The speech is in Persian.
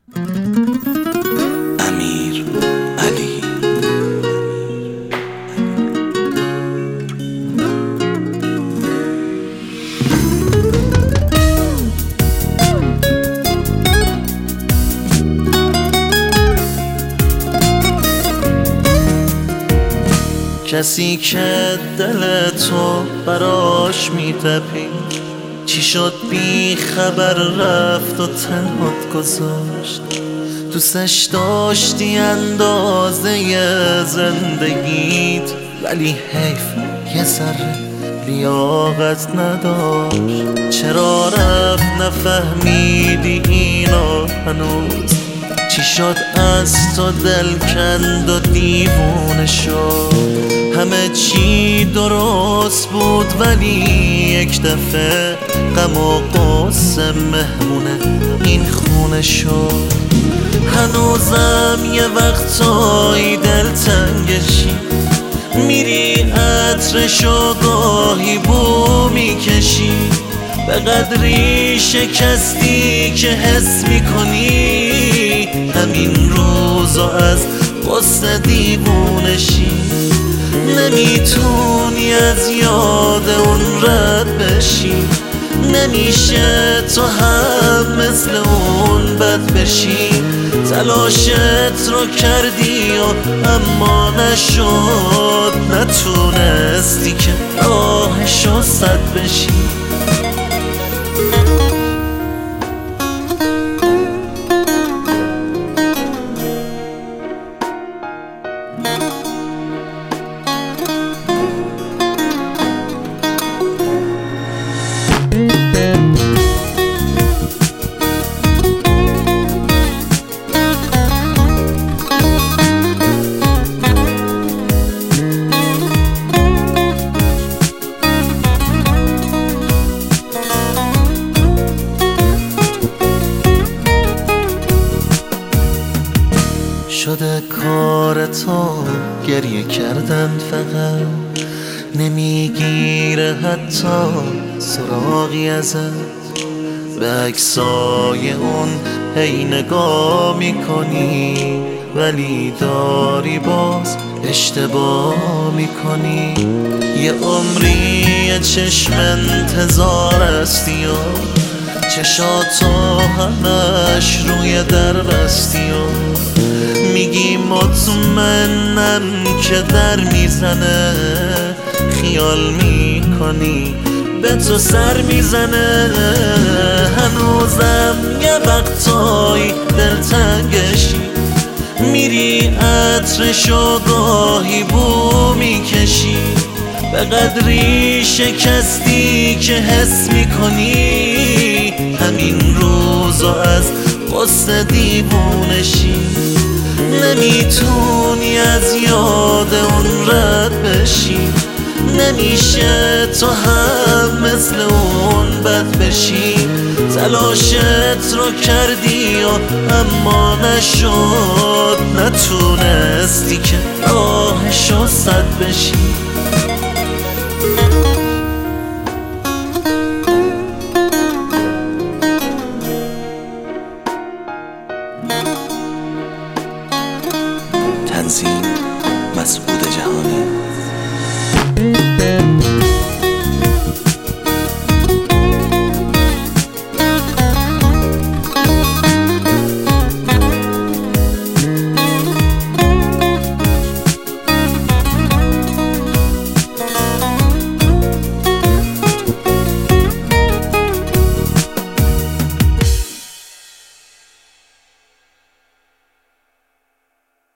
امیر علی. کسی که دل تو براش میتپی، چی شد بی خبر رفت و تنهات گذاشت؟ دوستش داشتی اندازه زندگیت، ولی حیف یه ذره لیاقت نداشت. چرا رفت نفهمیدی اینو هنوز؟ چی شد از تو دل کند و دیوونه شد؟ همه چی درست بود ولی یک دفعه غم و غصه مهمونه این خونه شد. هنوزم یه وقتایی دلتنگشی، میری عطرشو گاهی بو میکشی، به قدری شکستی که حس میکنی همین روزو از غصه دیوونشی. نمیتونی از یاد اون رد بشی، نمیشه تو هم مثل اون بد بشی. تلاشت رو کردی و اما نشد، نتونستی که راهشو سد بشی. شده کار تو گریه کردن، فقط نمیگیره حتی سراغی ازت. به عکسای اون هی نگاه میکنی ولی داری باز اشتباه میکنی. یه عمری یه چشم انتظار هستی و چشاتو همش روی در بستی و میگی مطمئنم که در میزنه، خیال میکنی به تو سر میزنه. هنوزم یه وقتایی دلتنگشی، میری عطرشو گاهی بو میکشی، به قدری شکستی که حس میکنی همین روزو از غصه دیوونشی. نمیتونی از یاد اون رد بشی، نمیشه تو هم مثل اون بد بشی. تلاشت رو کردی و اما نشد، نتونستی که راهشو سد بشی. تنظیم مسئول